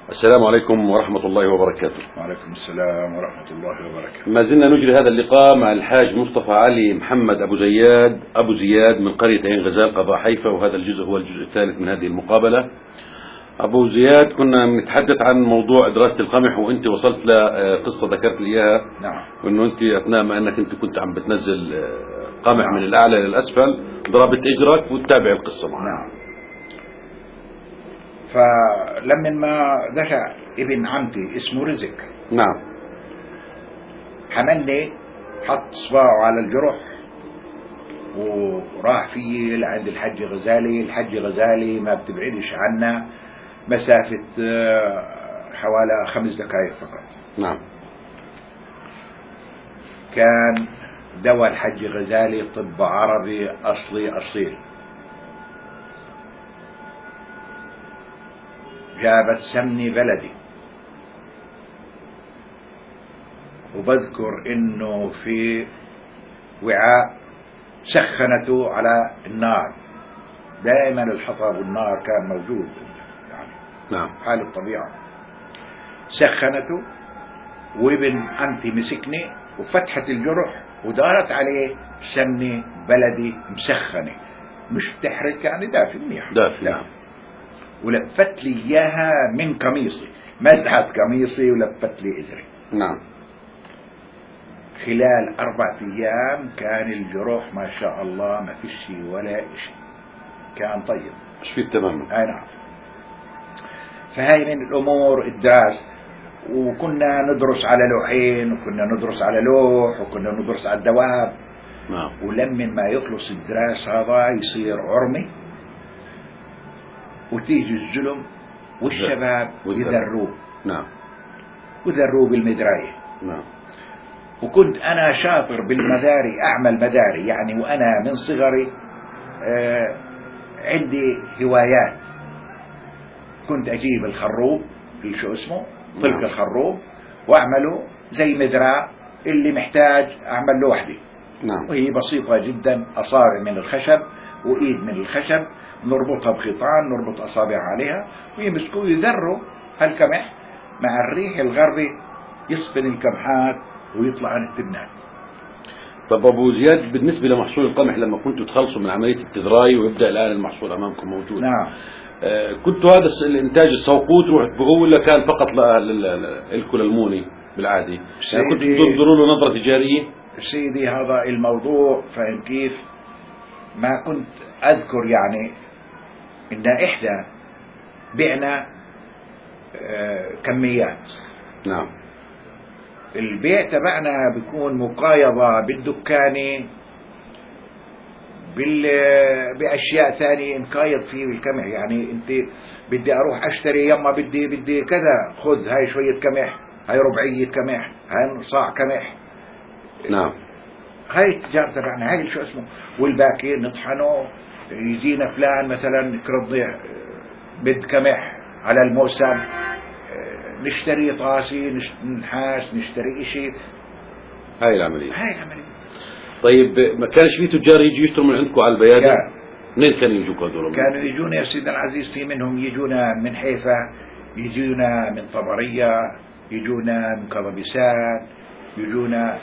السلام عليكم ورحمة الله وبركاته. وعليكم السلام ورحمة الله وبركاته. ما زلنا نجري هذا اللقاء مع الحاج مصطفى علي محمد أبو زياد من قرية عين غزال قضاء حيفا، وهذا الجزء هو الجزء الثالث من هذه المقابلة. أبو زياد، كنا نتحدث عن موضوع دراسة القمح، وأنت وصلت لقصة ذكرت لي إياها. نعم. وأنه أنت أثناء ما أنك أنت كنت عم بتنزل قمح من الأعلى للأسفل ضربت إجرك وتتابع القصة معنا. نعم. فلما ما دفع ابن عمتي اسمه رزق، نعم، حملني، حط صباعه على الجرح وراح فيه لعند الحج غزالي. الحج غزالي ما بتبعدش عنا مسافة حوالي 5 دقائق فقط. نعم. كان دواء الحج غزالي طب عربي أصلي أصيل. جابت سمني بلدي، وبذكر انه في وعاء سخنته على النار. دائما الحطب والنار كان موجود، يعني نعم، حال الطبيعة. سخنته، وابن عمتي مسكني وفتحت الجرح ودارت عليه سمني بلدي مسخنة، مش بتحرق، يعني دافي منيح. نعم. ولفت لي اياها من قميصي، مزحت قميصي ولفت لي ازري. نعم. خلال 4 أيام كان الجروح ما شاء الله ما فيش شيء ولا شيء، كان طيب شفيت تماما. اي نعم. فهاي من الامور الدراسة. وكنا ندرس على لوحين، وكنا ندرس على لوح، وكنا ندرس على الدواب. نعم. ولمن ما يخلص الدراسة هذا يصير عرمي، وتيجي الزلم والشباب يذروه. نعم. وذروه بالمدراية. نعم. وكنت أنا شاطر بالمداري، أعمل مداري يعني، وأنا من صغري عندي هوايات. كنت أجيب الخروب، شو اسمه طلق الخروب، وأعمله زي مدراء اللي محتاج أعمل له وحدي. نعم. وهي بسيطة جدا، أصابع من الخشب وإيد من الخشب، نربطها بخيطان، نربط أصابع عليها، ويمسكوا يذروا هالقمح مع الريح الغربي، يصفن القمحات ويطلع عن التبنات. طب أبو زياد، بالنسبة لمحصول القمح لما كنتوا تخلصوا من عملية التذراي ويبدأ الآن المحصول أمامكم موجود، نعم، كنتوا هذا الإنتاج السوقوت تروح تبيعوه، ولا كان فقط لكل الموني بالعادي؟ يعني كنتوا تنظروا له نظرة تجارية؟ سيدي هذا الموضوع، فاهم كيف؟ ما كنت أذكر يعني إن إحدى بعنا كميات. نعم. البيع تبعنا بيكون مقايضة بالدكانة بأشياء ثانية مقايض فيه بالكمح. يعني أنت بدي أروح أشتري، يما بدي كذا، خذ هاي شوية كمح، هاي ربعية كمح، هاي صاع كمح. نعم. هاي التجارة تبعنا، هاي شو اسمه. والباقي نطحنه، يجينا فلان مثلا كرضي بد كمح على الموسم، نشتري طاسي، نحاس، نشتري اشي. هاي العملية. طيب، ما كانش في تجار يجي يشتروا من عندكم على البيادة؟ منين كانوا يجوكوا هذول؟ كانوا يجونا يا سيدنا العزيز، في منهم يجونا من حيفا، يجونا من طبرية، يجونا من كربسان، يجونا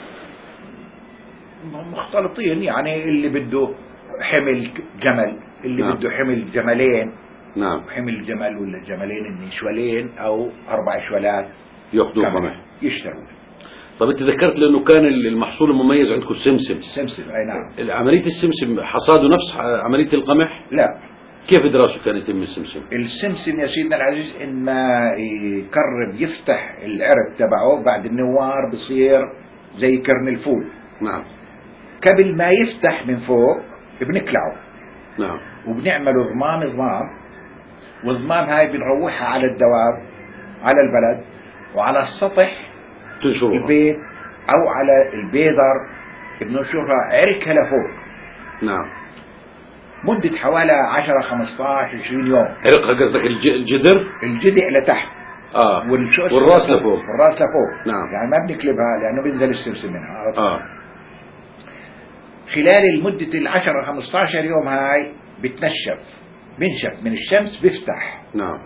مختلطين. يعني اللي بده حمل جمل، اللي نعم. بده حمل جملين. نعم. حمل جمل ولا جملين، إني شوالين أو 4 شوالات ياخذوا قمح يشتروا. طب انت ذكرت لانه كان المحصول المميز عندكم السمسم. السمسم، اي نعم. عملية السمسم حصاده نفس عملية القمح؟ لا. كيف دراسته كان يتم السمسم؟ السمسم يا سيدنا العزيز، إن ما يقرب يفتح العرق تبعه بعد النوار بصير زي كرن الفول. نعم. قبل ما يفتح من فوق بنكلعه. نعم. وبنعمله ضمام، والضمام هاي بنروحها على الدواب، على البلد، وعلى السطح تنشروها البيت او على البيدر، بننشرها عركها لفوق. نعم. مدة حوالي 10 15 20 يوم. عرقها قصدك الجذع لتحت، والراس لفوق. نعم. يعني ما بنكلبها لانه بينزل السمسم منها. خلال المدة 10 15 يوم هاي بتنشف، بنشف من الشمس، بيفتح. نعم.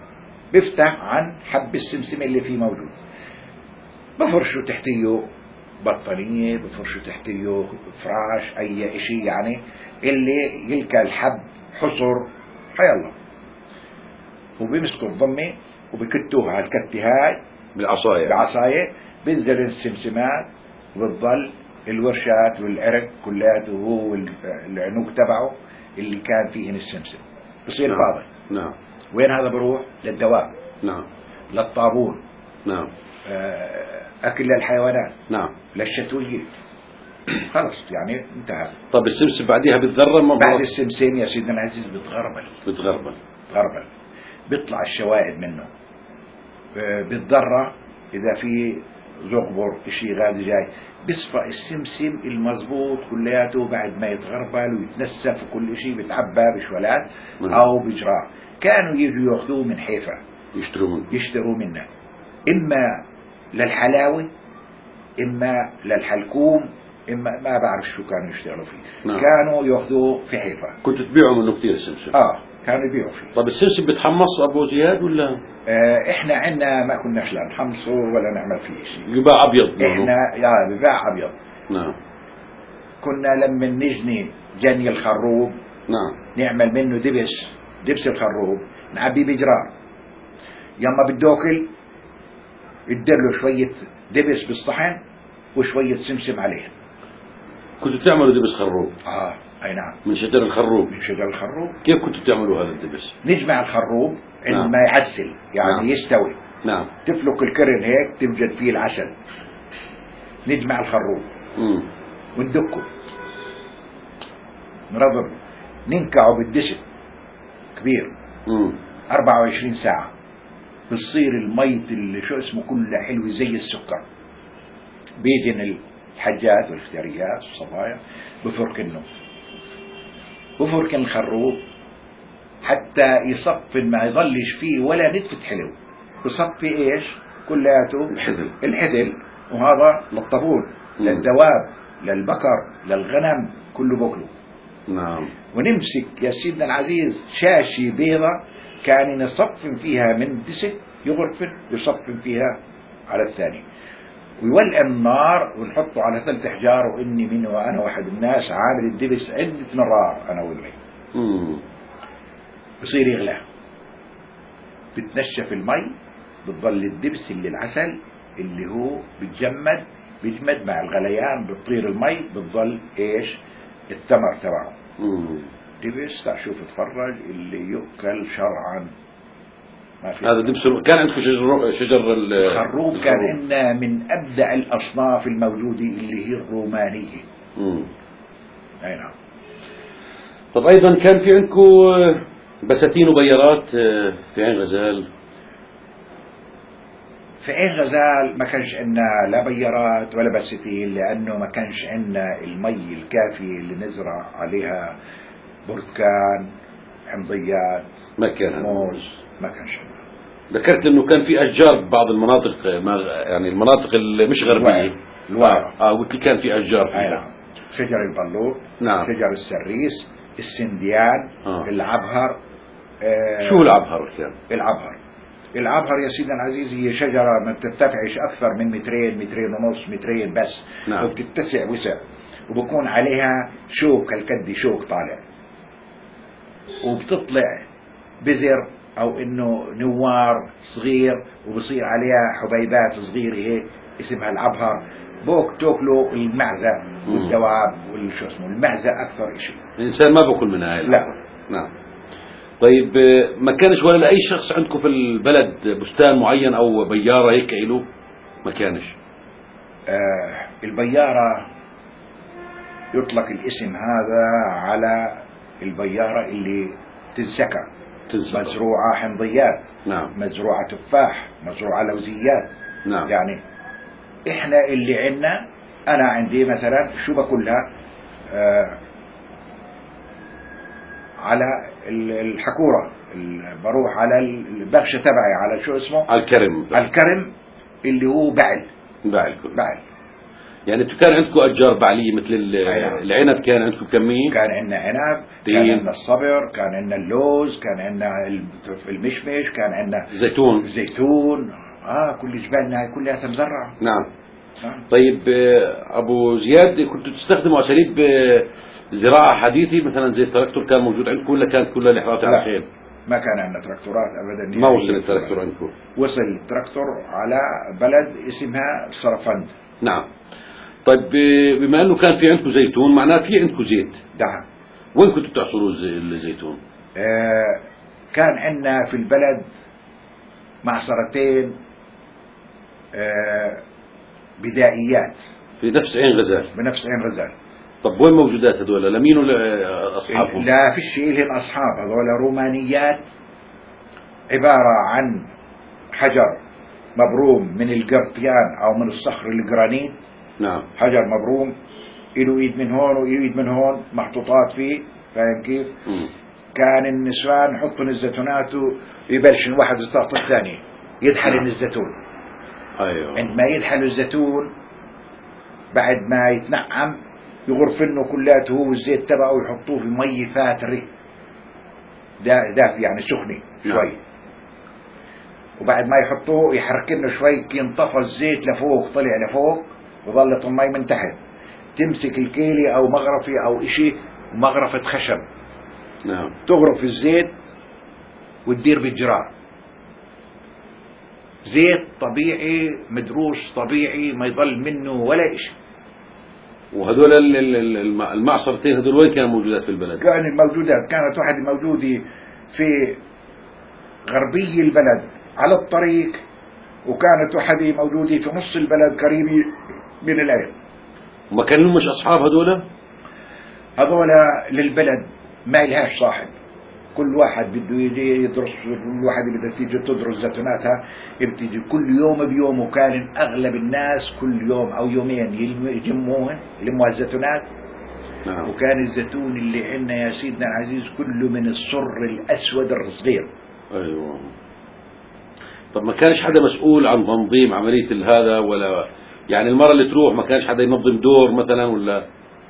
بيفتح عن حب السمسم اللي فيه موجود، بفرشوا تحتيه بطانية، بفرشوا تحتيه فراش، أي إشي يعني اللي يلقى الحب حصر حيالله، وبيمسكوا الضمة وبكتوها على الكتة هاي بعصاية، بينزل السمسمات وبتضل الورشات والعرق كلياته هو العنق تبعه اللي كان فيهن السمسم بصير فاضي. نعم. وين هذا بروح؟ للدواب. نعم. للطابون. نعم. أكل للحيوانات. نعم. للشتوية. خلص يعني انتهى. طب السمسم بعدها بتذرم؟ بعد السمسم يا سيدنا العزيز بتغربل بيطلع الشوائد منه، بتضرر إذا في زغبر اشي غادي جاي، بيصفى السمسم المضبوط كلياته بعد ما يتغربل ويتنسف وكل اشي بتعبى بشولات او بجرار. كانوا يجوا ياخذوه من حيفا يشتروا منه، اما للحلاوة اما للحلكوم، اما ما بعرف شو كانوا يشتغلوا فيه. نعم. كانوا ياخذوه في حيفا. كنت تبيعوا منه كثير السمسم؟ كانوا يبيعوا فيه. طب السمسم بتحمص ابو زياد ولا؟ احنا عندنا ما كناش لا نحمصه ولا نعمل فيه شيء. يباع ابيض منه. احنا بباع ابيض. نعم. كنا لما نجني جني الخروب، نعم، نعمل منه دبس الخروب، نعبيه بجرار، يما بدوكل يديله شوية دبس بالصحن وشوية سمسم عليه. كنتوا تعملوا دبس خروب؟ اي نعم. من شجر الخروب؟ من شجر الخروب. كيف كنتوا تعملوا هذا الدبس؟ نجمع الخروب عندما يعسل يعني نعم. يستوي. نعم. تفلق الكرن هيك توجد فيه العسل، نجمع الخروب وندقه نرضب، ننكعه بالدسم كبير 24 ساعة، بتصير الميط اللي شو اسمه كله حلو زي السكر. بيجن الحجات والفتريات والصبايا بفركن الخروب حتى يصفن ما يضلش فيه ولا نتفة حلو، بصفي ايش كلياته الحدل، وهذا للطابون للدواب للبقر للغنم كله بكله. نعم. ونمسك يا سيدنا العزيز شاشة بيضة كان نصفن فيها من دسك، يغرفن يصفن فيها على الثاني، ويولع النار ونحطه على 3 أحجار، وإني منه وأنا واحد الناس عامل الدبس عدة مرات أنا وابني. بصير يغلى، بتنشف المي، بتضل الدبس اللي العسل اللي هو بيجمد مع الغليان، بتطير المي، بتضل ايش الثمر تبعه. دبس شوف اتفرج اللي يؤكل شرعا. هذا دبس كان عندكم شجر الخروب، كان عندنا من أبدع الأصناف الموجودة اللي هي الرومانية. أي نعم. طب أيضا كان في عندكم بساتين وبيارات في عين غزال؟ في عين غزال ما كانش عندنا لا بيارات ولا بساتين، لأنه ما كانش عندنا المي الكافي اللي نزرع عليها برتقان، حمضيات، موز، ما كانش عندنا. ذكرت انه كان في اشجار ببعض المناطق، يعني المناطق اللي مش غربيه الوعرة. قلت لي كان في اشجار فيها. نعم. شجر البلوط. نعم. شجر السريس، السنديان. العبهر. شو العبهر كان؟ العبهر يا سيدنا العزيز هي شجرة ما بترتفعش أكثر من 2 2 ونص 2 بس. نعم. وبتتسع وسع، وبكون عليها شوك هالكدي، شوك طالع، وبتطلع بذر أو إنه نوار صغير، وبصير عليها حبيبات صغيرة هيك اسمها العبهر. بوك تاكلوا المعزة والدواب والشو اسمه المعزة أكثر إشي. الإنسان ما باكل منها هاي. لا. نعم. طيب ما كانش ولا لأي شخص عندكم في البلد بستان معين أو بيارة هيك له؟ ما كانش. البيارة يطلق الاسم هذا على البيارة اللي تنسكر. مزروعة حمضيات. نعم. مزروعة تفاح، مزروعة لوزيات. نعم. يعني احنا اللي عندنا، انا عندي مثلا شو باكلها على الحكورة، بروح على البغشة تبعي على شو اسمه، على الكرم اللي هو بعل. يعني انتم كان عندكم اشجار بعليه مثل نعم. العنب، كان عندكم كمين؟ كان عندنا عنب، كان عندنا الصبر، كان عندنا اللوز، كان عندنا المشمش، كان عندنا زيتون. كل جبالنا كلها مزرعة. نعم. طيب ابو زياد، كنتوا تستخدموا اساليب زراعه حديثه مثلا زي التراكتور كان موجود عندكم، ولا كانت كلها الحرات على الخيل؟ ما كان عندنا تراكتورات ابدا. ما وصل التراكتور عندكم؟ وصل التراكتور على بلد اسمها صرفند. نعم. طيب بما انه كان في عندكم زيتون، معناه في عندكم زيت. نعم. وين كنتوا بتعصروا الزيتون؟ كان عندنا في البلد معصرتين بدائيات في نفس عين غزال. بنفس عين غزال. طب وين موجودات هذول؟ لمين ولا اصحابهم؟ لا فيش إلهم اصحاب، هذول رومانيات عبارة عن حجر مبروم من القرطيان او من الصخر الجرانيت. نعم. حجر مبروم له ايد من هون وله ايد من هون محطوطات فيه، فاهم كيف؟ كان النسوان يحطون الزيتونات ويبلش الواحد يستعطي الثاني يدحل الزيتون. ايوه. عندما يدحل الزيتون بعد ما يتنعم يغرف انه كلاته هو والزيت تبعه ويحطوه في مي فاترة دافي يعني سخنة شوي. وبعد ما يحطوه يحركنه شوي ينطفى الزيت لفوق، طلع لفوق وظلت المي من تحت. تمسك الكيلي او مغرفة او اشي، مغرفة خشب. نعم. تغرف الزيت وتدير بالجرار. زيت طبيعي مدروس طبيعي ما يضل منه ولا اشي. وهذول المعصرتين هذول وين كانوا موجودات في البلد؟ كانت موجودات، كانت واحدة موجودة في غربي البلد على الطريق، وكانت واحدة موجودة في نص البلد قريبة من العين. وما كان لهم مش أصحاب هذول للبلد ما لهاش صاحب. كل واحد بده يجي يدرس، كل واحد بدها تيجي تدرس زيتوناتها، بتيجي كل يوم بيوم. وكان أغلب الناس كل يوم أو يومين يلموا الزيتونات. نعم. وكان الزيتون اللي عندنا يا سيدنا العزيز كله من الصر الأسود الصغير. أيوة. طب ما كانش حدا مسؤول عن تنظيم عملية هذا، ولا يعني المرة اللي تروح ما كانش حدا ينظم دور مثلا؟ ولا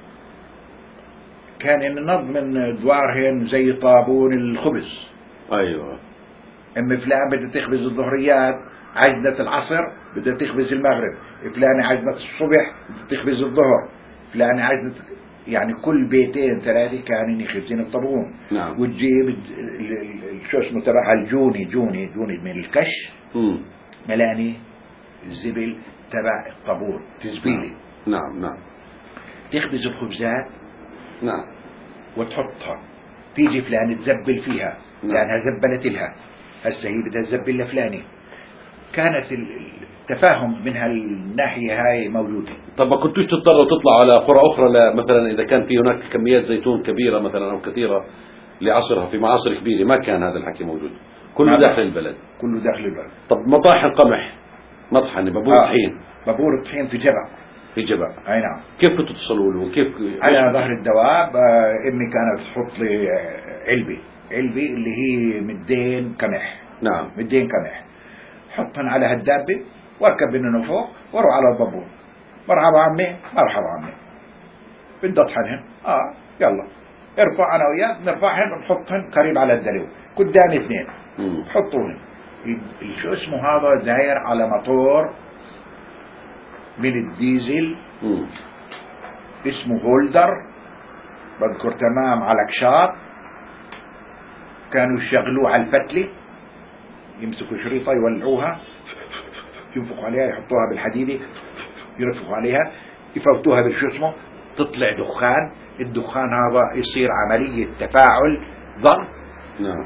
كان النظم من دوارهن زي طابون الخبز. أيوة. فلان بدها تخبز الظهريات، عجنة العصر بدها تخبز المغرب، فلان عجنة الصبح بدها تخبز الظهر، فلان عجنة، يعني كل بيتين ثلاثة كانوا يخبزين الطابون. نعم. وتجيب شو اسمه تبعها جوني من الكش ملاني الزبل تبع الطابون تزبيلي. نعم. تخبز الخبزات. نعم. وتحطها، تيجي فلان تزبل فيها لأنها زبلت لها، هسه هي بدها تزبل لفلاني. كانت التفاهم من هالناحية هاي موجودة. طب ما كنتوش تضطروا تطلعوا على قرى أخرى مثلا إذا كان في هناك كميات زيتون كبيرة مثلا أو كثيرة لعصرها في معاصر كبيرة؟ ما كان هذا الحكي موجود، كله داخل البلد. كله داخل البلد. طب مطاحن قمح، مطحنة بابور طحين. بابور الطحين في جبع. أي نعم. كيف كنتوا توصلوا له؟ كيف؟ على ظهر الدواب. أمي كانت تحط لي علبة اللي هي 200 قمح. نعم. 200 قمح، حطهم على هالدابة واركب منهم فوق واروح على البابور. مرحبا عمي، مرحبا عمي، بدي اطحنهم. يلا ارفع انا وياك، نرفعهم ونحطهم قريب على الدلو قدامي 2. حطوهم. شو اسمه هذا داير على موتور من الديزل اسمه هولدر، بذكر تمام، على كشاط. كانوا يشغلوه على الفتلة، يمسكوا شريطة يولعوها، ينفخوا عليها، يحطوها بالحديدة، يرفقوا عليها، يفوتوها بالشو اسمه، تطلع دخان. الدخان هذا يصير عملية تفاعل ضغط. نعم.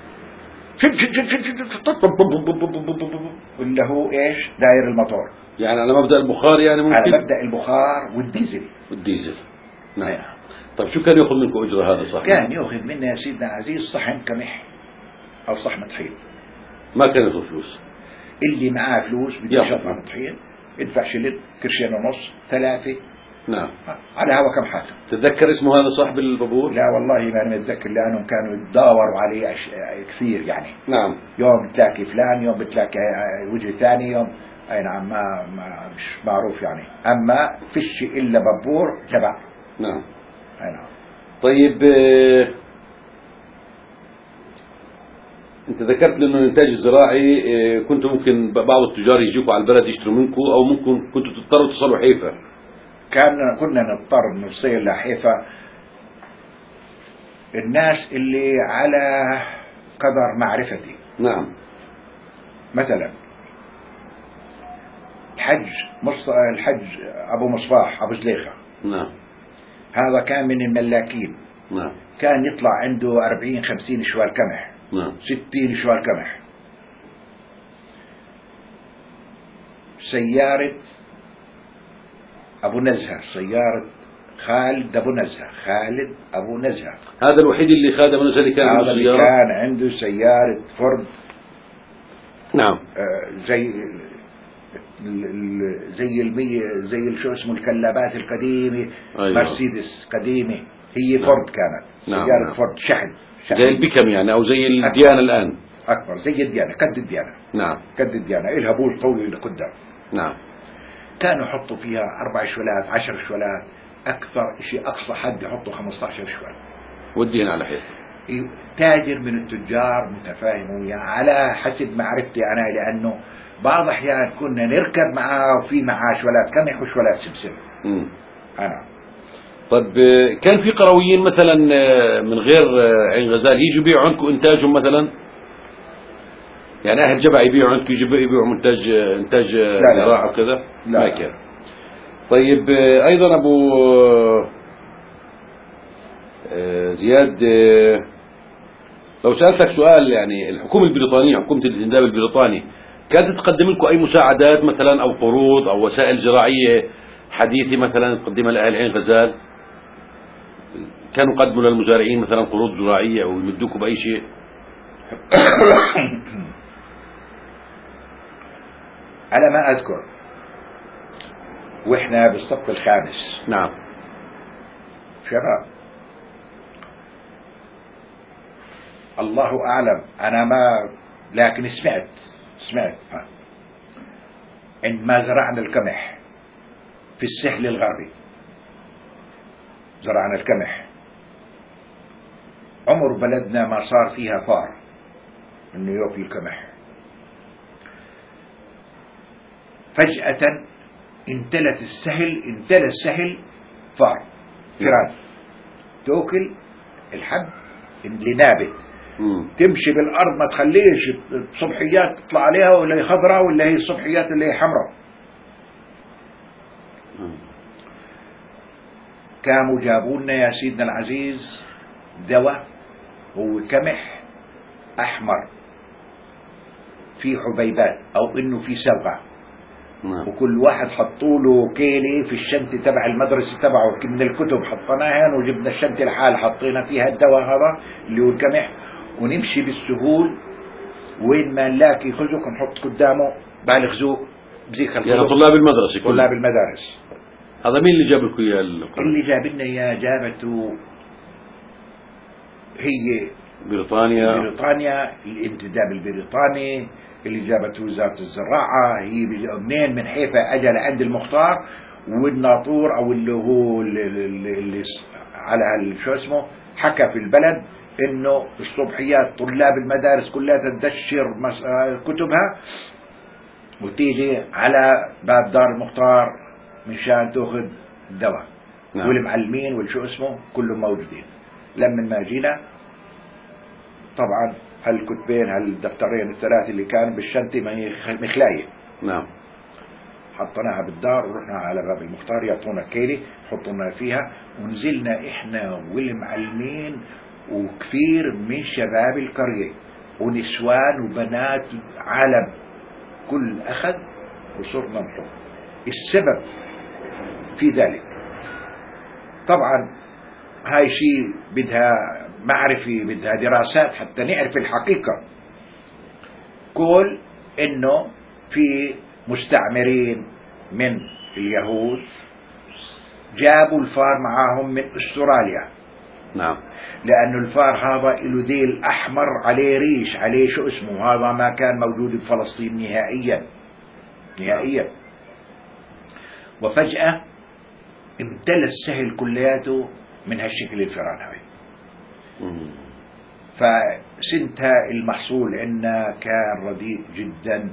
اللي هو ايش داير الموتور، يعني على مبدأ البخار، يعني ممكن على مبدأ البخار والديزل. نعم. طيب شو كان يأخذ منكم أجرة هذا صحيح؟ كان يأخذ منا يا سيدنا العزيز صحن قمح أو صحن طحين. ما كان يأخذ فلوس. اللي معاه فلوس بده يشطح طحين يدفع شلل، قرشين ونص، 3. نعم. على هوا كم حاجة. تتذكر اسمه هذا صاحب البابور؟ لا والله ما متذكر، لأنهم كانوا يتداوروا عليه كثير يعني. نعم. يوم بتلاقي فلان، يوم بتلاقي وجه ثاني، يوم أي نعم، مش معروف يعني، أما فيش إلا بابور جبع. نعم. أي نعم. طيب انت ذكرت لي انه الانتاج الزراعي كنت ممكن بعض التجار يجيكوا على البلد يشتروا منكم، او ممكن كنتوا تضطروا تصلوا حيفا. كنا نضطر نوصل لحيفا الناس اللي على قدر معرفتي. نعم. مثلا الحج أبو مصباح أبو زليخة. نعم. هذا كان من الملاكين. نعم. كان يطلع عنده 40-50 شوال قمح. نعم. 60 شوال قمح. سيارة أبو نزهة، سيارة خالد أبو نزهة. هذا الوحيد اللي خادم من اللي كان عنده سيارة. كان عنده سيارة فورد. نعم. زي شو اسمه الكلابات القديمة. أيوة. مرسيدس قديمة، هي نعم. فورد كانت. نعم. سيارة نعم. فورد شحن. زي البيكم يعني، أو زي الديانة الآن. أكبر زي الديانة، قد الديانة. نعم. قد الديانة، إلها بول طويل لقدام. نعم. كانوا يحطوا فيها 4 شوالات 10 شوالات، أكثر شيء أقصى حد يحطوا 15 شوال. ودينا على حيث تاجر من التجار متفاهم وياه على حسب معرفتي أنا، لأنه بعض الأحيان كنا نركب معاه وفي معاه شوالات قمح وشوالات سمسم. أنا. طيب كان في قرويين مثلا من غير عين غزال يجوا يبيعوا عندكم إنتاجهم مثلا؟ يعني أهل جبع يبيعوا عندكم، يبيعوا إنتاج زراعة وكذا؟ لا. ما كان. طيب أيضا أبو زياد، لو سألتك سؤال، يعني الحكومة البريطانية، حكومة الانتداب البريطاني، كانت تقدم لكم أي مساعدات مثلا أو قروض أو وسائل زراعية حديثة مثلا تقدمها لأهل عين غزال؟ كانوا قدموا للمزارعين مثلا قروض زراعية أو يمدوكم بأي شيء؟ على ما أذكر وإحنا بالصف الخامس. نعم. شباب، الله أعلم، أنا ما، لكن سمعت عندما زرعنا القمح في السهل الغربي، زرعنا القمح، عمر بلدنا ما صار فيها فار إنه يأكل القمح. فجأة امتلى السهل فار فيران تأكل الحب اللي نابت، تمشي بالأرض ما تخليش صبحيات تطلع عليها، ولا هي خضراء ولا هي الصبحيات اللي هي حمراء. كانوا جابوا لنا يا سيدنا العزيز دواء، هو قمح أحمر في حبيبات أو إنه في سبغة. وكل واحد حطوا له كيلي في الشنطة تبع المدرسة تبعه من الكتب، حطيناها وجبنا الشنطة الحال حطينا فيها الدواء هذا اللي هو القمح، ونمشي بالسهول وين ما نلاقي خزق نحط قدامه بالخزوق بزيك الخزق. يعني طلاب المدرسة طلاب المدارس. هذا مين اللي جاب لكم اياه؟ اللي جاب لنا اياه جابته هي بريطانيا، الانتداب البريطاني، اللي جابته وزارة الزراعة. هي منين؟ من حيفا اجى لعند المختار، والناطور او اللي هو اللي على شو اسمه حكى في البلد انه الصبحيات طلاب المدارس كلها تدشر كتبها وتيجي على باب دار المختار مشان تاخذ الدواء. نعم. والمعلمين والشو اسمه كلهم موجودين. لما ما جينا طبعا هالكتبين هالدفترين الثلاث اللي كان بالشنطة ما هي مخلاية. نعم. حطيناها بالدار ورحنا على باب المختار يعطونا كيلي حطونا فيها، ونزلنا احنا والمعلمين وكثير من شباب القرية ونسوان وبنات عالم، كل أخذ وصرنا نحط. السبب في ذلك طبعا هاي شيء بدها معرفة، بدها دراسات حتى نعرف الحقيقة. قول انه في مستعمرين من اليهود جابوا الفار معاهم من استراليا. نعم. لأنه الفار هذا له ديل أحمر عليه ريش عليه شو اسمه، هذا ما كان موجود بفلسطين نهائيا. نهائيا. وفجأة امتلى السهل كلياته من هالشكل الفيران هاي. فسنتها المحصول عندنا كان رديء جدا،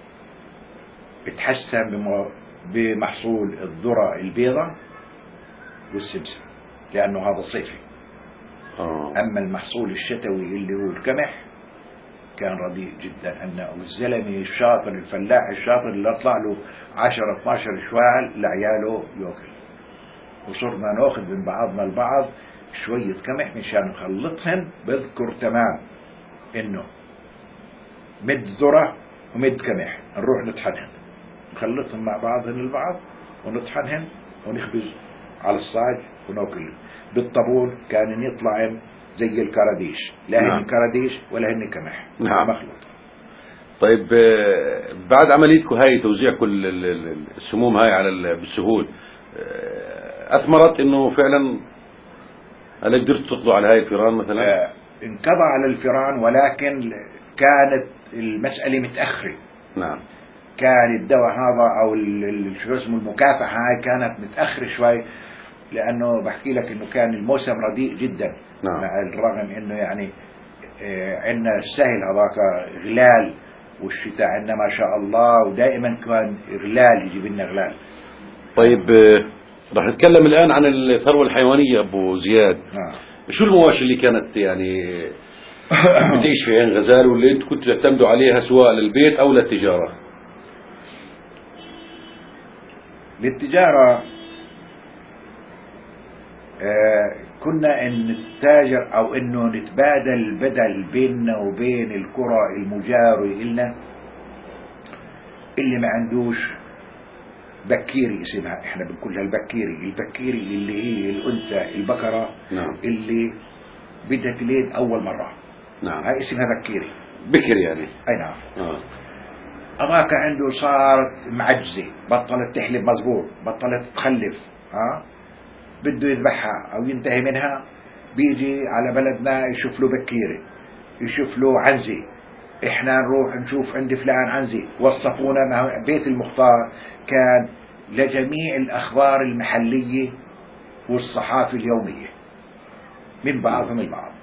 بتحسن بمحصول الذرة البيضاء والسمسم لأنه هذا صيفي. أما المحصول الشتوي اللي هو القمح كان رديء جدا عندنا. والزلمة الشاطر الفلاح الشاطر اللي طلع له 10-12 شوال لعياله يأكل. وصرنا ناخذ من بعضنا البعض شوية قمح مشان نخلطهن. بذكر تمام انه مد ذرة ومد قمح نروح نطحنهن، نخلطهم مع بعضهن البعض ونطحنهن ونخبز على الصاج وناكل بالطابون. كان يطلعن زي الكراديش، لا هن كراديش ولا هن قمح مخلوط. طيب بعد عمليتكم هاي توزيع كل السموم هاي على بالسهول، أثمرت إنه فعلا هل قدرت تطلع على هاي الفيران مثلا؟ انقضى على الفيران، ولكن كانت المسألة متأخرة. نعم. كان الدواء هذا أو شو اسمه المكافحة هاي كانت متأخرة شوي، لأنه بحكي لك إنه كان الموسم رديء جدا. نعم. مع الرغم إنه يعني عندنا السهل هذاك غلال، والشتاء عندنا ما شاء الله، ودائما كان غلال يجيب لنا غلال. طيب رح نتكلم الآن عن الثروة الحيوانية أبو زياد. شو المواشي اللي كانت يعني بتعيش في عين غزال واللي أنت كنت تعتمدوا عليها سواء للبيت أو للتجارة؟ للتجارة كنا ان نتاجر او انه نتبادل بدل بيننا وبين القرى المجاورة إلنا اللي ما عندوش بكيري اسمها، احنا بنقولها البكيري اللي هي الانثى البقرة. نعم. اللي بدها تلد اول مرة. نعم. هاي اسمها بكر يعني. اي نعم. أماك عنده صارت معجزة، بطلت تحلب مزبوط، بطلت تخلف، بده يذبحها أو ينتهي منها، بيجي على بلدنا يشوف له بكيرة، يشوف له عنزة، إحنا نروح نشوف عند فلان عنزة، وصفونا. بيت المختار كان لجميع الأخبار المحلية والصحافة اليومية من بعضهم البعض.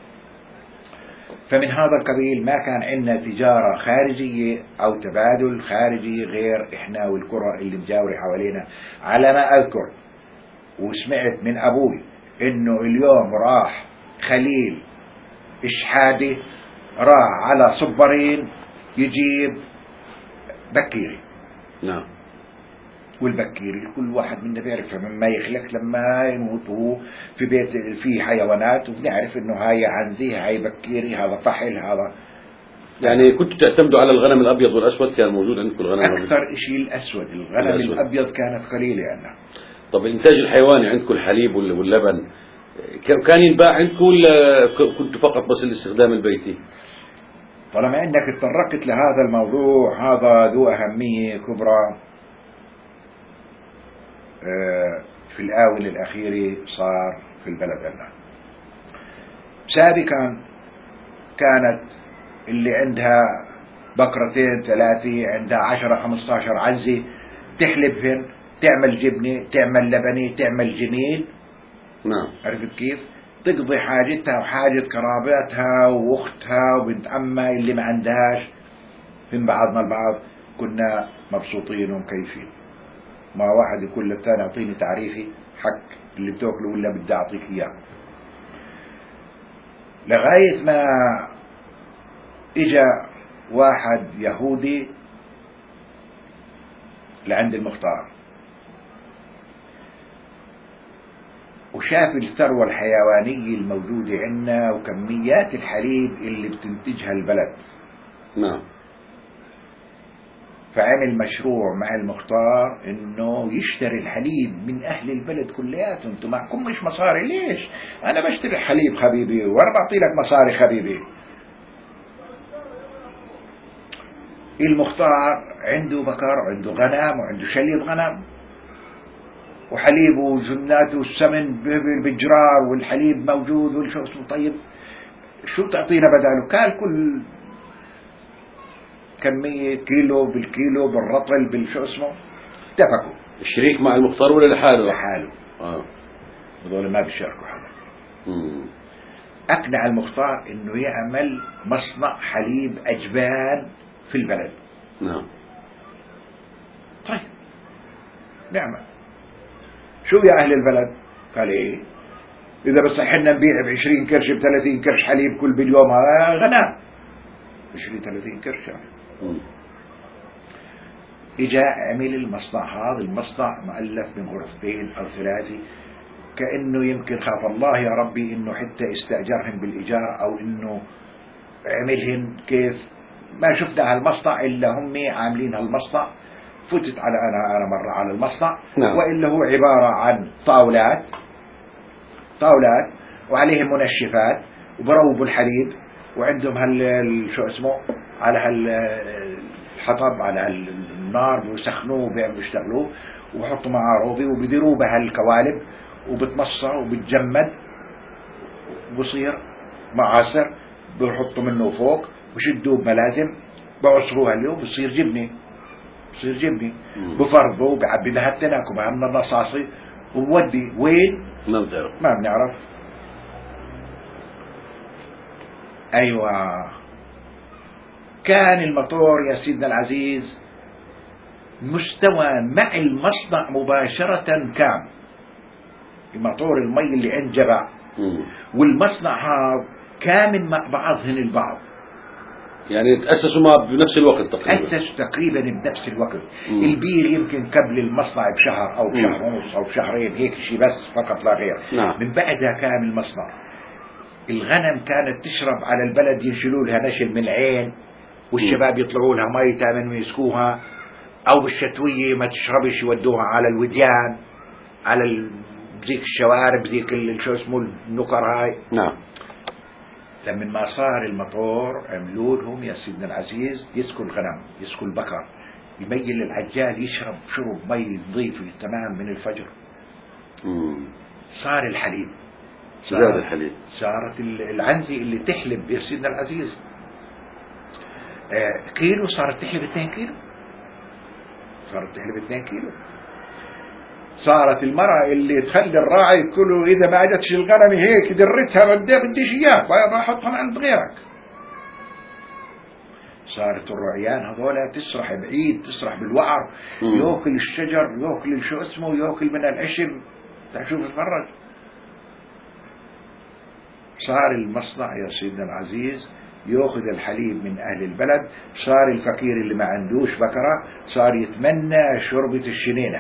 فمن هذا القبيل ما كان عندنا تجارة خارجية أو تبادل خارجي غير إحنا والقرى اللي مجاورة حوالينا. على ما أذكر وسمعت من أبوي إنه اليوم راح خليل إشحادي راح على صبرين يجيب بكيري. نعم. والبكيري كل واحد منا بيعرف مما يخلق لما يموت هو في بيت في حيوانات، وبنعرف انه هاي عنزي هاي بكيري هذا فحل هذا. يعني كنتوا تعتمدوا على الغنم الابيض والاسود؟ كان موجود عندكم الغنم اكثر شيء الاسود، الغنم الابيض كانت قليله عندنا. طب الانتاج الحيواني عندكم الحليب واللبن كان ينباع عندكم ولا كنتوا فقط بس الاستخدام البيتي؟ طالما انك تطرقت لهذا الموضوع هذا ذو اهميه كبرى، في الآونة الأخيرة صار في البلد عندنا. سابقا كانت اللي عندها بقرتين 3 عندها 10-15 عنزة تحلبهن، تعمل جبنة، تعمل لبنة، تعمل جميل. نعم. عرفت كيف؟ تقضي حاجتها وحاجة قراباتها واختها وبنت عمها اللي ما عندهاش. من بعضنا البعض كنا مبسوطين ومكيفين. ما واحد يقول للثاني اعطيني تعريفي حق اللي بتاكله ولا بدي اعطيك اياه. لغاية ما اجا واحد يهودي لعند المختار وشاف الثروة الحيوانية الموجودة عندنا وكميات الحليب اللي بتنتجها البلد. نعم. فعمل مشروع مع المختار انه يشتري الحليب من اهل البلد كلياتهم. انتم معكم مش مصاري، ليش انا بشتري حليب حبيبي وانا بعطي لك مصاري حبيبي. المختار عنده بقر وعنده غنم وعنده شليب غنم وحليب وجنات والسمن بالجرار والحليب موجود والشو اسمه. طيب شو بتعطينا بداله؟ كمية كيلو بالكيلو بالرطل بالشو اسمه، اتفقوا. الشريك مع المختار ولا لحاله؟ لحاله. هذول ما بيشاركوا حدا. مم. أقنع المختار إنه يعمل مصنع حليب أجبان في البلد. نعم. طيب نعمل. شو يا أهل البلد؟ قال إيه؟ إذا بس حنا نبيع ب20 كرش ب30 كرش حليب كل باليوم غنى 20-30 كرش يعني. إجا عمل المصنع هذا، المصنع مؤلف من غرفتين أو 3، كأنه يمكن خاف الله يا ربي إنه حتى استأجرهم بالإيجار أو إنه عملهن كيف. ما شفنا هالمصنع إلا هم عاملين هالمصنع. فتت أنا مرة على المصنع. نعم. وإلا هو عبارة عن طاولات وعليهم منشفات وبروبوا الحليب، وعندهم شو اسمه على الحطب على النار بيسخنوه وبيشتغلوه وبحطوا معاه روبي وبيديروه بهالكوالب وبتمصر وبتجمد وبصير معاصر، بيحطوا منه فوق وشدوه بملازم بعصروها اليوم بصير جبنة. بفرضه بعبي بها التناك وبها من الرصاصي وودي وين ما بنعرف. أيوة. كان المطور يا سيدنا العزيز مستوى مع المصنع مباشرة، كان المطور المي اللي عند جبع والمصنع هذا كامل مع بعضهن البعض، يعني تأسسوا ما بنفس الوقت تقريبا. تأسسوا تقريبا بنفس الوقت. البير يمكن قبل المصنع بشهر أو بشهر ونص أو بشهرين هيك شيء بس فقط لا غير. نعم. من بعدها كان المصنع. الغنم كانت تشرب على البلد، ينشلوا لها نشل من العين والشباب يطلعوا لها ميتها من ويسكوها، أو بالشتوية ما تشربش يودوها على الوديان على بذيك الشوارب بذيك شو اسمه النكر هاي. نعم. لما ما صار المطور عملوا لهم يا سيدنا العزيز يسكوا الغنم يسكوا البقر، يميل العجال يشرب شرب مي نظيف تمام من الفجر. صار الحليب، صارت العنزة اللي تحلب يا سيدنا العزيز كيلو صارت تحلب 2 كيلو، صارت المرأة اللي تخلي الراعي كله إذا ما أجتش الغنم هيك درتها بديش إياك بحطها عند غيرك. صارت الرعيان هذولا تسرح بعيد، تسرح بالوعر، يأكل الشجر، يأكل شو اسمه، يأكل من العشب. تشوف تتفرج. صار المصنع يا سيدنا العزيز يأخذ الحليب من أهل البلد. صار الفقير اللي ما عندوش بكرة صار يتمنى شربة الشنينة،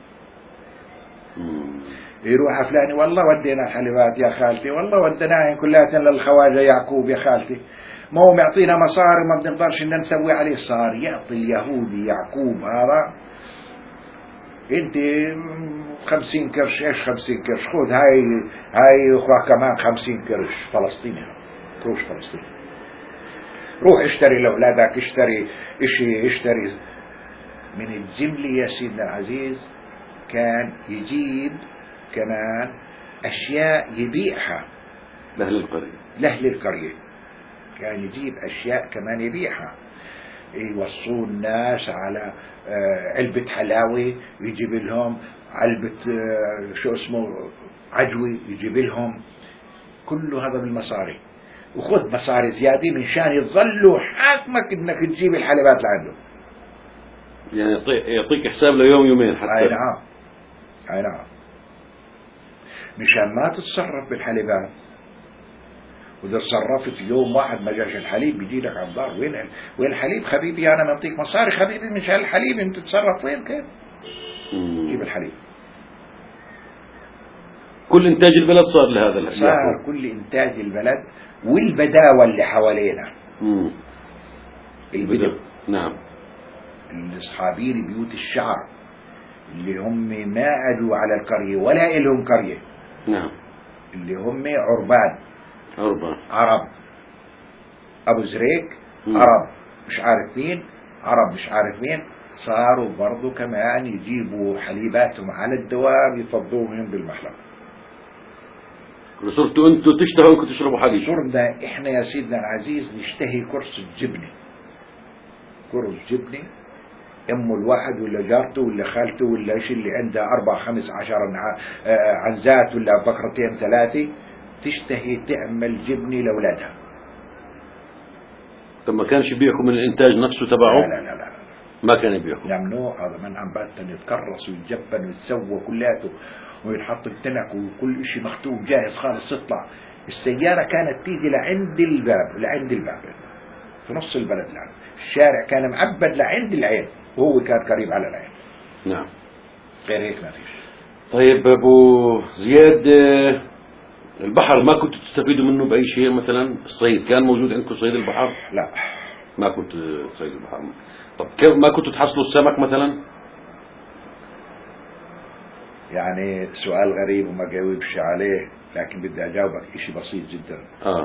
يروح فلاني والله ودينا الحليبات يا خالتي، والله وديناهن كلاتنا للخواجة يعقوب يا خالتي، ما هو معطينا مصاري ما بنقدرش إن نسوي عليه. صار يعطي اليهودي يعقوب هذا انت 50 كرش. ايش 50 كرش؟ خذ هاي اخوة كمان 50 كرش فلسطيني، كروش فلسطيني، روح اشتري لأولادك، اشتري من الجملة يا سيدنا العزيز. كان يجيب كمان أشياء يبيعها لأهل القرية، كان يجيب أشياء كمان يبيعها. يوصوا الناس على علبة حلاوة يجيب لهم، علبة شو اسمه عجوة يجيب لهم، كل هذا بالمصاري. وخذ مصاري زيادة من شان يظلوا حاكمك انك تجيب الحلبات لعنده، يعني يعطيك حساب ليوم يومين حتى. اي نعم مشان ما تتصرف بالحلبات. وإذا تصرفت يوم واحد ما جاش الحليب بيجي لك على الدار، وين الحليب حبيبي؟ أنا منطيك مصاري حبيبي مش هالحليب أنت تتصرف وين كيف؟ جيب الحليب. كل إنتاج البلد صار لهذا صار كل إنتاج البلد والبداوة اللي حوالينا. البدو. نعم. الأصحابين بيوت الشعر اللي هم ما أدوا على القرية ولا إلهم قرية. نعم. اللي هم عرب أبو زريك، عرب مش عارف مين، صاروا برضو كمان يجيبوا حليباتهم على الدواب يفضوهم بالمحلب. صرتوا انتوا تشتهوا انكم تشربوا حليب. صرنا احنا يا سيدنا العزيز نشتهي كرس الجبنة. كرز جبنة، أمه الواحد ولا جارته ولا خالته ولا إيش اللي عندها 4 5 10 عنزات ولا بقرتين 3 تشتهي تعمل جبنة لأولادها. طب ما كانش يبيعكم من الإنتاج نفسه تبعه؟ لا ما كان يبيعكم. ممنوع. هذا من عم باتن يتكرس ويتجبن ويتسوى كلاته وينحط التنك وكل شيء مختوم جاهز خالص تطلع. السيارة كانت تيجي لعند الباب في نص البلد يعني. الشارع كان معبد لعند العين وهو كان قريب على العين. نعم. غير هيك ما فيش. طيب أبو زياد، البحر ما كنتوا تستفيدوا منه بأي شيء؟ مثلا الصيد كان موجود عندكم، صيد البحر؟ لا ما كنت تصيد البحر. طب كيف ما كنتوا تحصلوا السمك مثلا؟ يعني سؤال غريب وما جاوبش عليه، لكن بدي أجاوبك إشي بسيط جدا.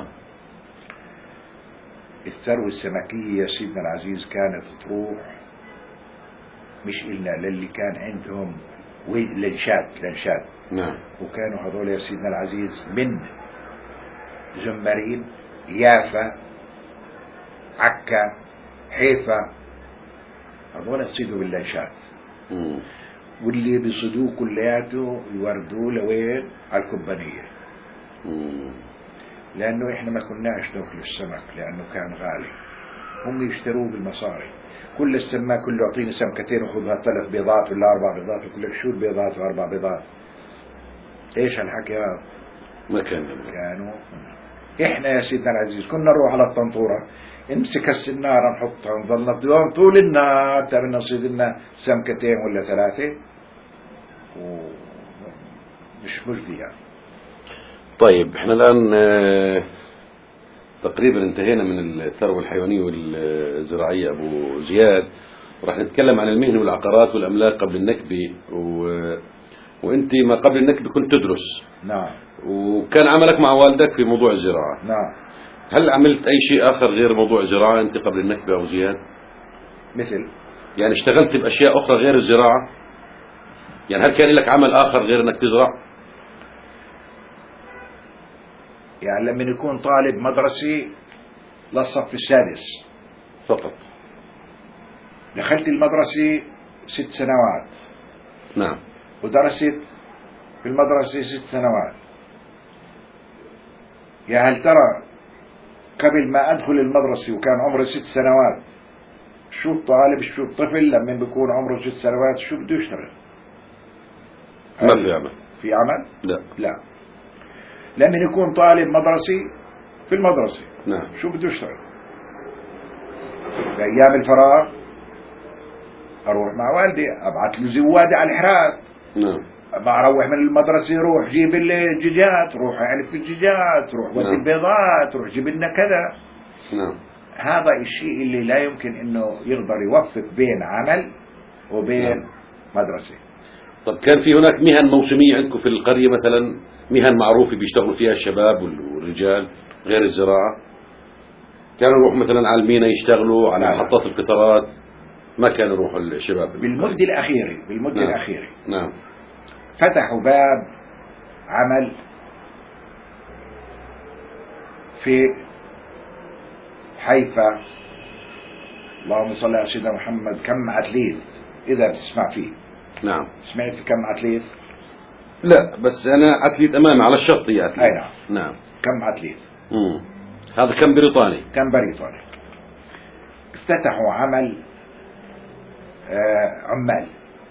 الثروة السمكية يا سيدنا العزيز كانت تروح مش إلنا للي كان عندهم لنشات. نعم. وكانوا هذول يا سيدنا العزيز من زمرين، يافا، عكا، حيفا، هذول يصيدوا باللنشات. واللي بيصيدوه كلياته يوردوه لوين؟ على الكوبانية. لأنه إحنا ما كناش ناكل السمك لأنه كان غالي، هم يشتروه بالمصاري. كل السماك كله يعطيني سمكتين وخذها 3 بيضات ولا 4 بيضات، يقول لك شو البيضات و4 بيضات؟ ايش هالحكي هذا؟ ما كانوا احنا يا سيدنا العزيز كنا نروح على الطنطورة نمسك السنارة نحطها نظل طول النهار بدنا نصيد لنا سمكتين ولا 3 ومش مجدي يعني. طيب احنا الآن تقريبا انتهينا من الثروة الحيوانية والزراعية أبو زياد، وراح نتكلم عن المهن والعقارات والأملاك قبل النكبة. وانت ما قبل النكبة كنت تدرس. نعم. وكان عملك مع والدك في موضوع الزراعة. نعم. هل عملت أي شيء آخر غير موضوع الزراعة أنت قبل النكبة أبو زياد؟ مثل يعني اشتغلت بأشياء أخرى غير الزراعة؟ يعني هل كان لك عمل آخر غير أنك تزرع؟ يعني لما يكون طالب مدرسي للصف السادس فقط. دخلت المدرسة 6 سنوات. نعم. ودرست في المدرسة 6 سنوات. يا هل ترى قبل ما أدخل المدرسة وكان عمري 6 سنوات شو الطالب شو الطفل لما بيكون عمره 6 سنوات شو بده يشتغل؟ ما في عمل. في عمل؟ لا. لما يكون طالب مدرسي في المدرسة. نعم. شو بده يشتغل؟ بأيام الفراغ أروح مع والدي أبعث له زوادة على الحراث. نعم. بروح من المدرسة روح جيب الدجاجات، روح ألف الدجاجات، روح ودي البيضات، روح جيب لنا كذا. نعم. هذا الشيء اللي لا يمكن إنه يقدر يوفق بين عمل وبين مدرسة. طب كان في هناك مهن موسمية عندكم في القرية مثلا، مهن معروفة بيشتغلوا فيها الشباب والرجال غير الزراعة؟ كانوا يروحوا مثلا على المينا يشتغلوا على محطات القطارات؟ ما كانوا يروحوا الشباب بالمدة الأخيرة. نعم. فتحوا باب عمل في حيفا، اللهم صل على سيدنا محمد، كم عتليث، إذا بتسمع فيه. نعم. سمعت في كم عتليث؟ لا بس أنا عتليث أمامي على الشط يا عتليث. أي نعم. نعم. كم عتليث. هذا كم بريطاني. افتتحوا عمل عمال،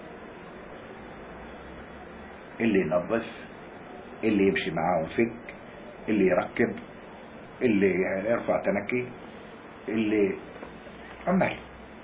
اللي ينظف، اللي يمشي معاهم فك، اللي يركب، اللي يرفع تنكي، اللي عمال.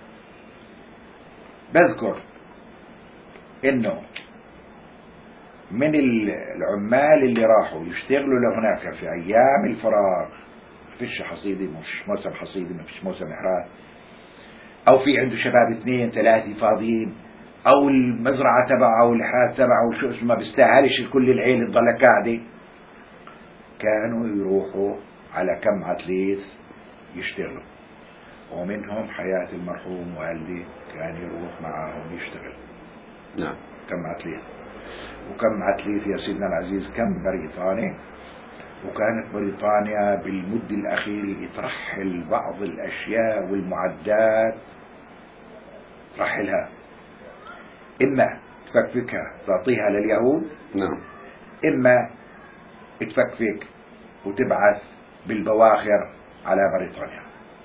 بذكر انه من العمال اللي راحوا يشتغلوا لهناك في ايام الفراغ، فيش حصيدة، مش موسم حصيدة، مش موسم إحراث، او في عنده شباب 2 3 فاضيين، او المزرعة تبعه او الحاد تبعه شو اسمه ما بيستاهلش كل العيلة تضل قاعدة، كانوا يروحوا على كم عتليث يشتغلوا. ومنهم حياة المرحوم والدي كان يروح معاهم يشتغل. نعم. كم عتليث. وكم عتليث يا سيدنا العزيز كم بريطاني. وكانت بريطانيا بالمدة الأخيرة ترحل بعض الأشياء والمعدات رحلها، إما تفكفكها تعطيها لليهود، نعم. إما تفكفك وتبعث بالبواخر على بريطانيا.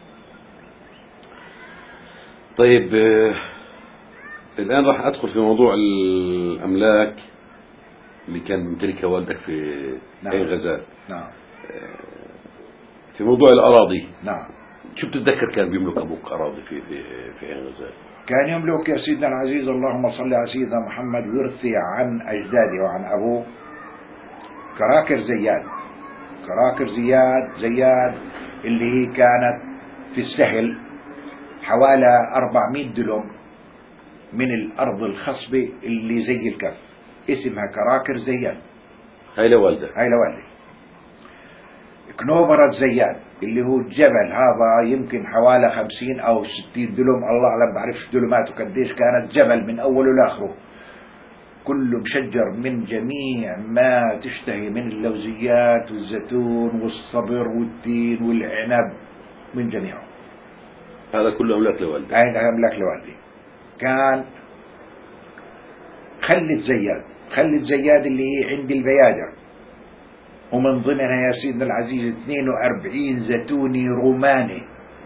طيب الآن راح أدخل في موضوع الأملاك اللي كان يمتلكها والدك في عين غزال. نعم. في موضوع الأراضي. نعم. شو بتتذكر كان بيملك أبوك أراضي في عين غزال؟ كان يملك يا سيدنا العزيز اللهم صل على سيدنا محمد ويرثي عن أجداده وعن أبوه كراكر زياد. كراكر زياد اللي هي كانت في السهل حوالي 400 دلم من الأرض الخصبة اللي زي الكف، اسمها كراكر زياد. هاي لوالدك؟ هاي لوالدي. كنوبرة زياد اللي هو الجبل هذا يمكن حوالي 50 أو 60 دلم، الله أعلم بعرفش دلماته قديش، كانت جبل من أوله لآخره كله مشجر من جميع ما تشتهي من اللوزيات والزيتون والصبر والتين والعنب من جميعه. هذا كله أملاك لوالدك؟ هذا أملاك لوالدي. كان خلة زياد اللي هي عند البيادر، ومن ضمنها يا سيدنا العزيز 42 زيتوني روماني.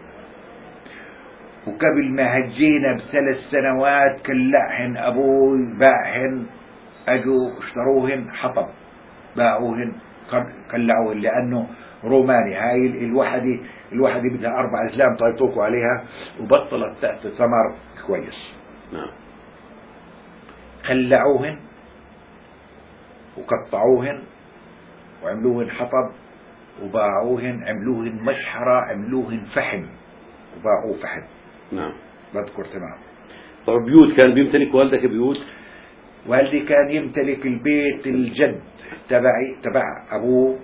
وقبل ما هجينا ب3 سنوات كلعهن أبوي، باعهن، أجوا اشتروهن حطب، باعوهن كلعوهن لأنه روماني. هاي الوحدة بدها 4 أزلام طيطوكوا عليها وبطلت تأتي ثمر كويس. نعم. خلعوهن وقطعوهن وعملوهن حطب وباعوهن، عملوهن مشحرة، عملوهن فحم وباعوه فحم. نعم. بذكر تمام. طيب بيوت كان بيمتلك والدك بيوت؟ والدي كان يمتلك البيت الجد تبع أبوه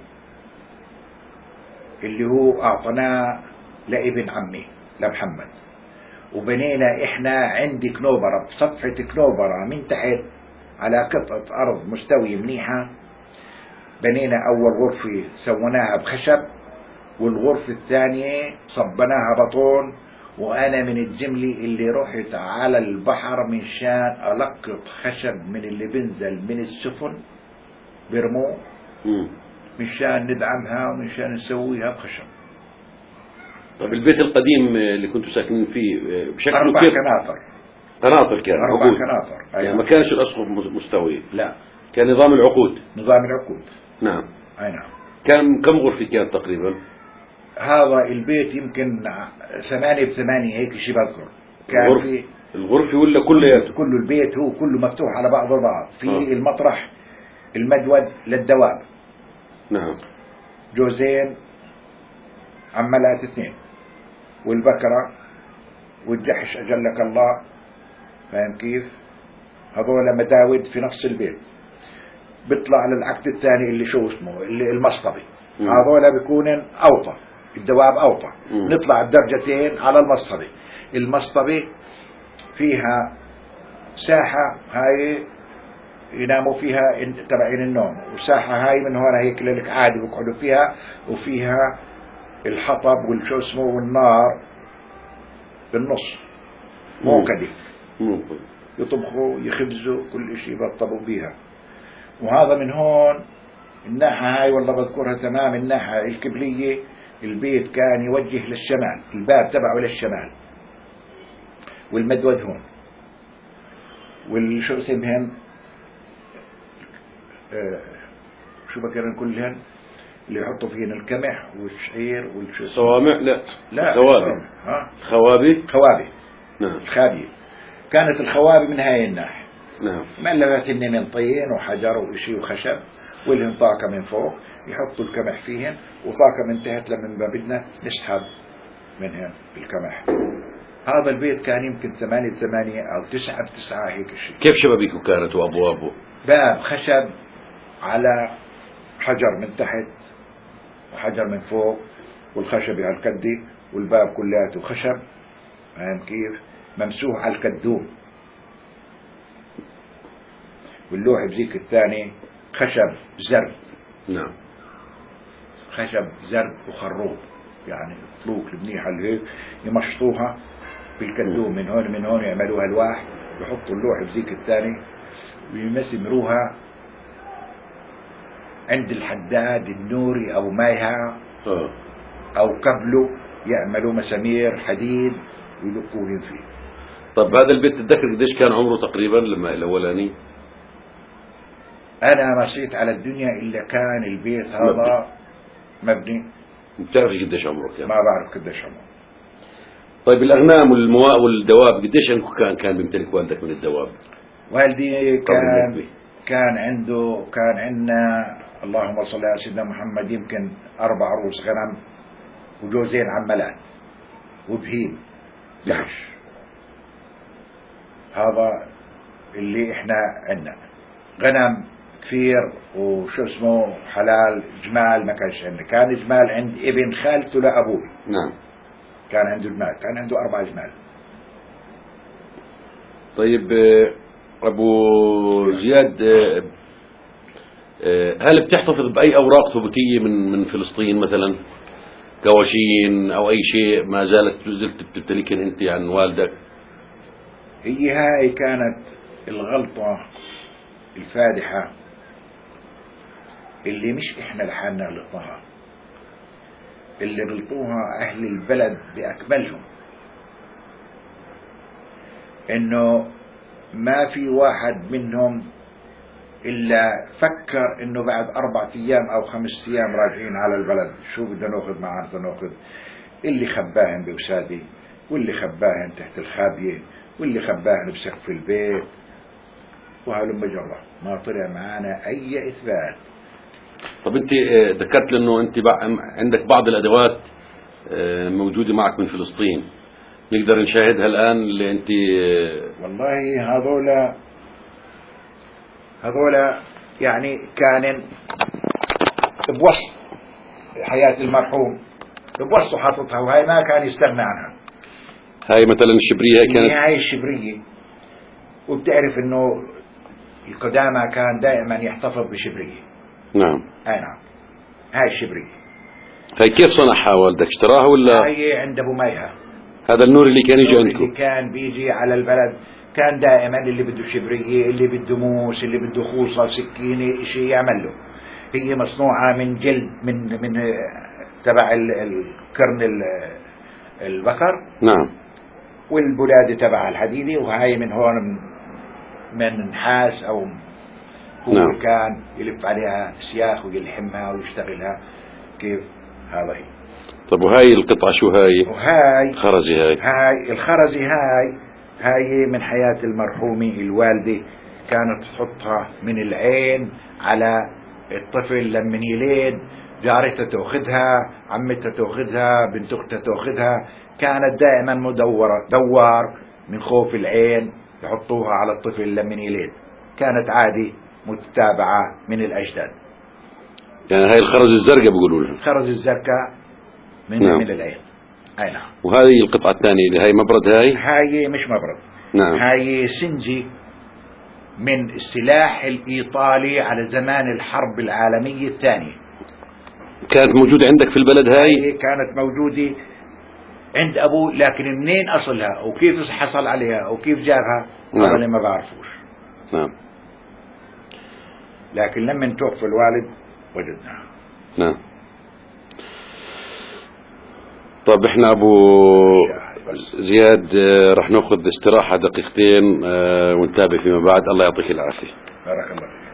اللي هو أعطناه لابن عمي لمحمد، وبنينا إحنا عند كنوبرة بصفحة كنوبرة من تحت على قطعة أرض مستوية منيحة. بنينا أول غرفة سويناها بخشب، والغرفة الثانية صبناها بطون. وأنا من الجملة اللي رحت على البحر من شان ألقط خشب من اللي بنزل من السفن برموه، من شان ندعمها ومن شان نسويها بخشب. طيب البيت القديم اللي كنتوا ساكنين فيه بشكله 4 كيف؟ قناطر كان 4 قناطر. يعني ما كانش الأسقف مستوي؟ لا، كان نظام العقود. نعم. أي نعم. كم غرفة كانت تقريبا؟ هذا البيت يمكن 8 ب8 هيك شي بذكر. كان في الغرفة ولا كلياته؟ كل البيت هو كله مفتوح على بعض البعض. في المطرح المدود للدواب. نعم. جوزين عملات 2 والبكرة والجحش أجلك الله، فاهم كيف؟ هذول مداود في نفس البيت. بيطلع للعقد الثاني اللي شو اسمه اللي المصطبة، هذول بيكونن أوطى، الدواب أوطى. نطلع بدرجتين على المصطبة فيها ساحة هاي يناموا فيها تبعين النوم، وساحة هاي من هون هيك لك عادي بيقعدوا فيها، وفيها الحطب والشو اسمه والنار بالنص مو كدف، يطبخوا يخبزوا كل شيء بطبوا بيها. وهذا من هون الناحية هاي والله بذكرها تمام، الناحية القبلية البيت كان يوجه للشمال، الباب تبعه للشمال، والمدود هون، والشو اسمهن شو بكرن كلهن اللي يحطوا فيهن القمح والشعير صوامع. لا خوابي. نعم. الخابية كانت الخوابي من هاي الناحية. نعم. مألفتهن من طين وحجر وإشي وخشب، والهن طاقة من فوق يحطوا القمح فيهن، وطاقة من تحت لما بدنا نسحب منهن القمح. هذا البيت كان يمكن 8 ب8 أو 9 ب9 هيك شيء. كيف شبابيكه كانت وأبوابه؟ باب خشب على حجر من تحت وحجر من فوق، والخشب على الكدي، والباب كلياته خشب، فاهم كيف؟ ممسوح على الكدوم، واللوح بذيك الثاني خشب زرد. نعم. خشب زرد وخروب، يعني طلوك المنيحة اللي هيك يمشطوها بالكدوم من هون يعملوها الواح، يحطوا اللوح بذيك الثاني ويمسمروها عند الحداد النوري أو مايها أو قبله، يعملوا مسامير حديد ويلقوهم فيه. طب هذا البيت تتذكر قديش كان عمره تقريبا لما الأولاني؟ أنا مشيت على الدنيا إلا كان البيت هذا مبني. بتعرف قديش عمره كان؟ ما بعرف قديش عمره. طيب الأغنام والمواء والدواب قديش كان بيمتلك والدك من الدواب؟ والدي كان عندنا اللهم صل على سيدنا محمد يمكن 4 رؤوس غنم وجوزين عملات وبهيم 11. هذا اللي احنا عندنا غنم كثير وشو اسمه حلال. جمال ما كانش عندنا، كان جمال عند ابن خالته لأبوي. نعم. كان عنده جمال، كان عنده 4 جمال. طيب أبو زياد، هل بتحتفظ بأي أوراق ثبوتية من فلسطين مثلا، كواشين أو أي شيء ما زلت تمتلكين أنت عن والدك؟ هاي كانت الغلطة الفادحة اللي مش إحنا لحالنا غلطناها، اللي غلطوها أهل البلد بأكملهم، إنه ما في واحد منهم إلا فكر إنه بعد 4 أيام أو 5 أيام راجعين على البلد شو بدنا ناخذ معنا، بدنا ناخذ اللي خباهن بوسادي، واللي خباهن تحت الخابية، واللي خباهن بسقف البيت، وهلم جرة ما طلع معنا أي إثبات. طب أنت ذكرت لأنه أنت عندك بعض الأدوات موجودة معك من فلسطين، نقدر نشاهدها الآن اللي أنت؟ والله هذولا يعني كان بوسط حياة المرحوم، بوسطه حاططها، وهي ما كان يستغنى عنها. هاي مثلا الشبرية كانت، هاي الشبرية، وبتعرف انه القدامى كان دائما يحتفظ بشبرية. نعم. نعم. هاي الشبرية. هاي كيف صنعها والدك؟ اشتراها ولا؟ هاي عند ابو ميها. هذا النور اللي كان يجي عندكم؟ اللي كان بيجي على البلد كان دائما اللي بده شبرية، اللي بده موس، اللي بده خوصة، سكينة، شيء يعمل له. هي مصنوعة من جلد من تبع القرن البقر. نعم. والبلادة تبع الحديدي، وهاي من هون من نحاس أو هو. نعم. كان يلف عليها سياخ ويلحمها ويشتغلها كيف هذا هي. طب وهاي القطعة شو هاي؟ وهاي خرزي. هاي الخرزي هاي من حياة المرحومة الوالدة، كانت تحطها من العين على الطفل لمن يلين، جارتها تأخذها، عمتها تأخذها، بنت أختها تأخذها، كانت دائما مدورة دوار من خوف العين يحطوها على الطفل لمن يلين، كانت عادي متتابعة من الأجداد. يعني هاي الخرز الزرقاء بيقولوا لها؟ الخرز الزرقاء من نعم. من العين. أي نعم. وهذه القطعة الثانية اللي هاي مبرد؟ هاي مش مبرد. نعم. هاي سنجي من السلاح الإيطالي على زمان الحرب العالمية الثانية. كانت موجودة عندك في البلد؟ هاي كانت موجودة عند أبوه، لكن منين أصلها وكيف حصل عليها وكيف جابها أنا ما بعرفوش. نعم. لكن لما توفى الوالد وجدناها. نعم. طب احنا ابو زياد رح ناخذ استراحة 2 دقيقتين ونتابع فيما بعد. الله يعطيك العافية. بارك الله فيك.